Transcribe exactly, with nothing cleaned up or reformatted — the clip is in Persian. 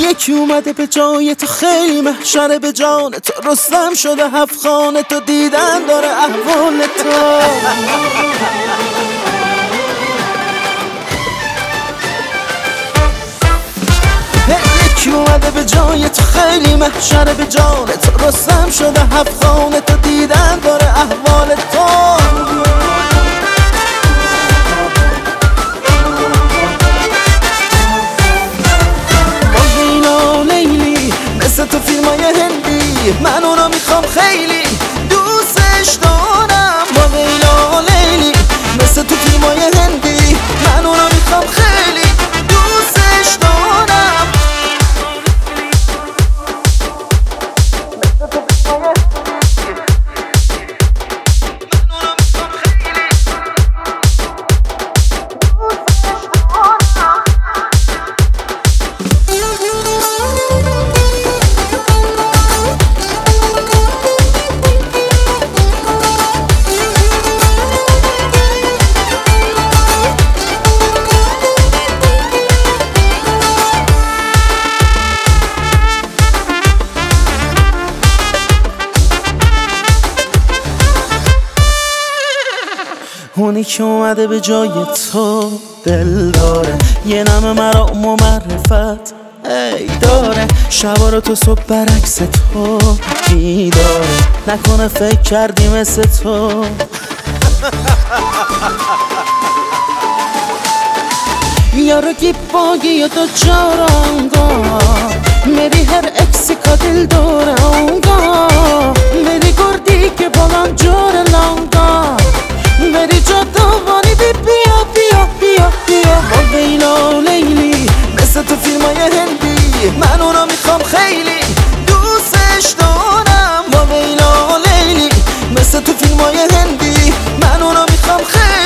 یکی اومده به جای تو خیلی محشره به جان تو، رستم شده هفت خانه تو، دیدن داره احوال تو. یکی اومده به جای تو خیلی محشره به جان تو، رستم شده هفت خانه تو، دیدن داره احوال تو. مثل تو فیلمای هندی من اونو میخوام خیلی دوستش دارم. با لیلا لیلی مثل تو فیلمای هندی من اونو میخوام خیلی دوستش دارم. اونی که اومده به جای تو دل داره، یه نم مرا و معرفت ای داره، شبا رو تو صبح برعکس تو بیداره، نکنه فکر کردی مثل تو. یارو کی باگی یا تو چارانگا میری هر اکسی کا دل دارانگا، میری گردی که بالان جور لانگا، میری جا دوانی بی بیا بیا بیا بیا. با لیلا لیلی مثل تو فیلمای هندی من اونو میخوام خیلی دوستش دارم. با لیلا لیلی مثل تو فیلمای هندی من اونو میخوام خیلی